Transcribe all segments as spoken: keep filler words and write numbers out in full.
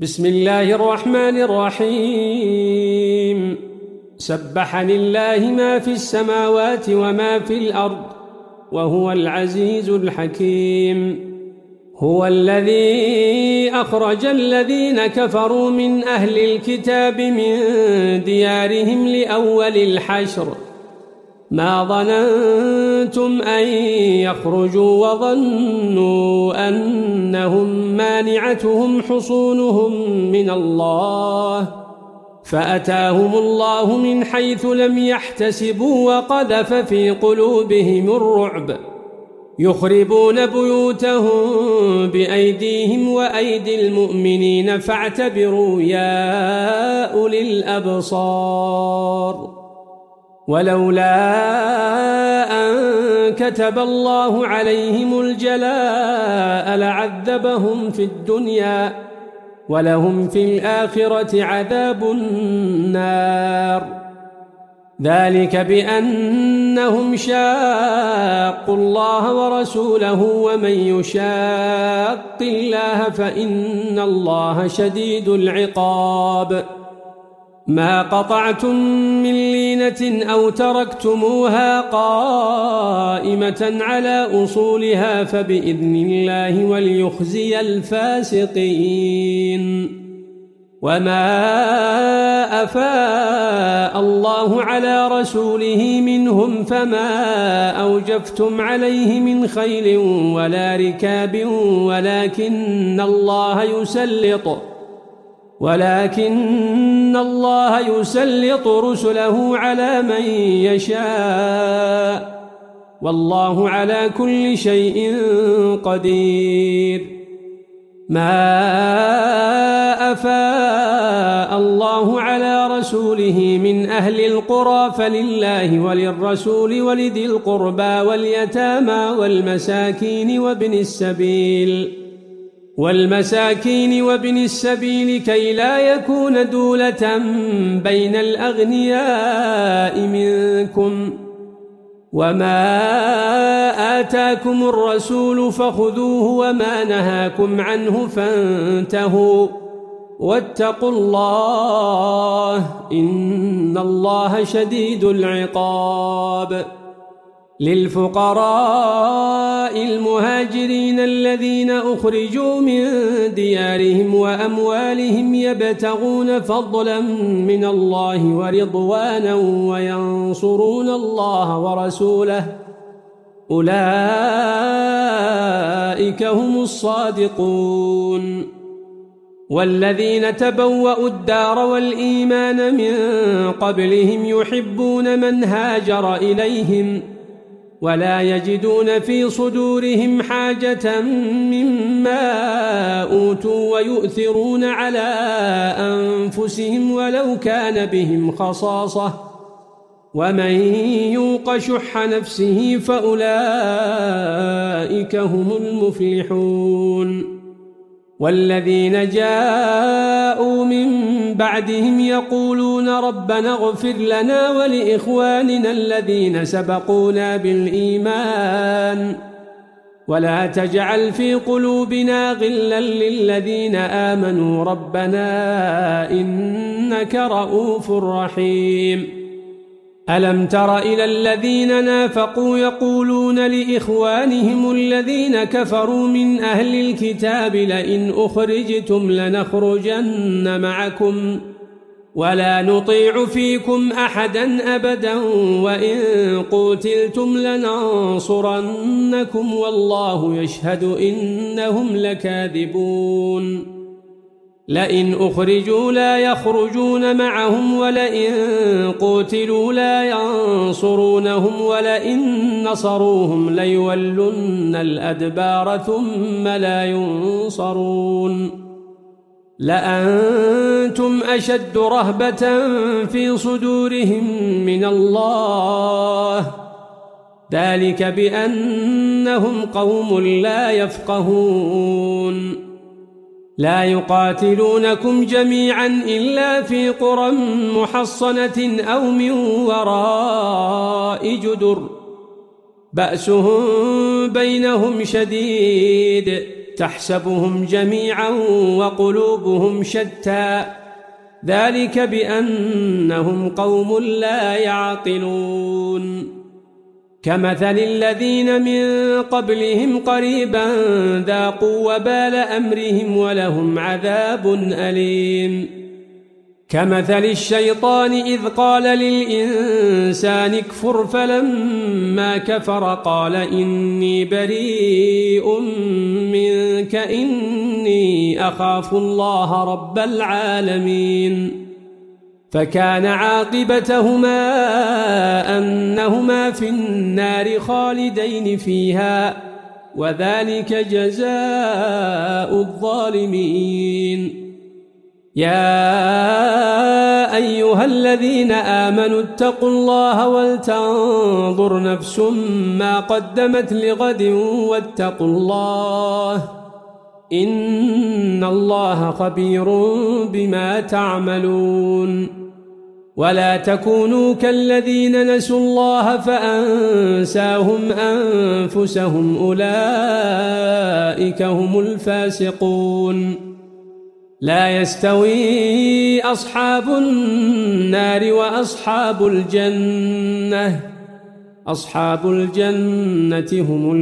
بسم الله الرحمن الرحيم سبح لله ما في السماوات وما في الأرض وهو العزيز الحكيم. هو الذي أخرج الذين كفروا من أهل الكتاب من ديارهم لأول الحشر ما ظننتم أن يخرجوا وظنوا أنهم مانعتهم حصونهم من الله فأتاهم الله من حيث لم يحتسبوا وقذف في قلوبهم الرعب يخربون بيوتهم بأيديهم وأيدي المؤمنين فاعتبروا يا أولي الأبصار. ولولا أن كتب الله عليهم الجلاء لعذبهم في الدنيا ولهم في الآخرة عذاب النار ذلك بأنهم شاقوا الله ورسوله ومن يشاق الله فإن الله شديد العقاب. ما قطعتم من لينة أو تركتموها قائمة على أصولها فبإذن الله وليخزي الفاسقين. وما أفاء الله على رسوله منهم فما أوجفتم عليه من خيل ولا ركاب ولكن الله يسلط ولكن الله يسلط رسله على من يشاء والله على كل شيء قدير. ما أفاء الله على رسوله من أهل القرى فلله وللرسول ولذي القربى واليتامى والمساكين وابن السبيل والمساكين وابن السبيل كي لا يكون دولة بين الأغنياء منكم. وما آتاكم الرسول فخذوه وما نهاكم عنه فانتهوا واتقوا الله إن الله شديد العقاب. للفقراء المهاجرين الذين أخرجوا من ديارهم وأموالهم يبتغون فضلا من الله ورضوانا وينصرون الله ورسوله أولئك هم الصادقون. والذين تبوأوا الدار والإيمان من قبلهم يحبون من هاجر إليهم ولا يجدون في صدورهم حاجة مما أوتوا ويؤثرون على أنفسهم ولو كان بهم خصاصة ومن يوق شح نفسه فأولئك هم المفلحون. والذين جاءوا من بعدهم يقولون ربنا اغفر لنا ولإخواننا الذين سبقونا بالإيمان ولا تجعل في قلوبنا غلا للذين آمنوا ربنا إنك رؤوف رحيم. ألم تر إلى الذين نافقوا يقولون لإخوانهم الذين كفروا من أهل الكتاب لئن أخرجتم لنخرجن معكم ولا نطيع فيكم أحدا أبدا وإن قتلتم لننصرنكم والله يشهد إنهم لكاذبون. لئن أخرجوا لا يخرجون معهم ولئن قتلوا لا ينصرونهم ولئن نصروهم ليولن الأدبار ثم لا ينصرون. لأنتم أشد رهبة في صدورهم من الله ذلك بأنهم قوم لا يفقهون. لا يقاتلونكم جميعا إلا في قرى محصنة أو من وراء جدر بأسهم بينهم شديد تحسبهم جميعا وقلوبهم شتى ذلك بأنهم قوم لا يعقلون كمثل الذين من قبلهم قريبا ذاقوا وبال أمرهم ولهم عذاب أليم كمثل الشيطان إذ قال للإنسان اكفر فلما كفر قال إني بريء منك إني أخاف الله رب العالمين فكان عاقبتهما أنهما في النار خالدين فيها وذلك جزاء الظالمين يا أيها الذين آمنوا اتقوا الله ولتنظر نفس ما قدمت لغد واتقوا الله إن الله خبير بما تعملون ولا تكونوا كالذين نسوا الله فأنساهم أنفسهم أولئك هم الفاسقون لا يستوي أصحاب النار وأصحاب الجنة أصحاب الجنة هم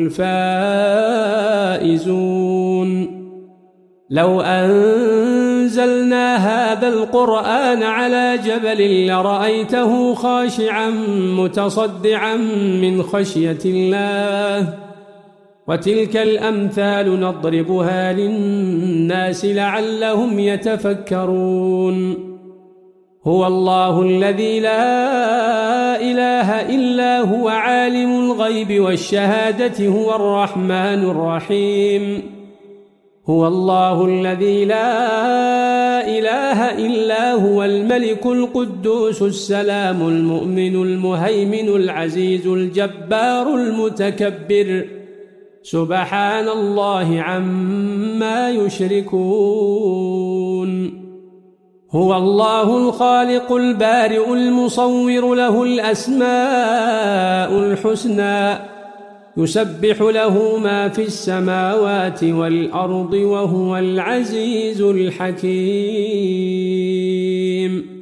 الفائزون لو أنزلنا هذا القرآن على جبل لرأيته خاشعا متصدعا من خشية الله وتلك الأمثال نضربها للناس لعلهم يتفكرون هو الله الذي لا إله إلا هو عالم الغيب والشهادة هو الرحمن الرحيم هو الله الذي لا إله إلا هو الملك القدوس السلام المؤمن المهيمن العزيز الجبار المتكبر سبحان الله عما يشركون هو الله الخالق البارئ المصور له الأسماء الحسنى يسبح له ما في السماوات والأرض وهو العزيز الحكيم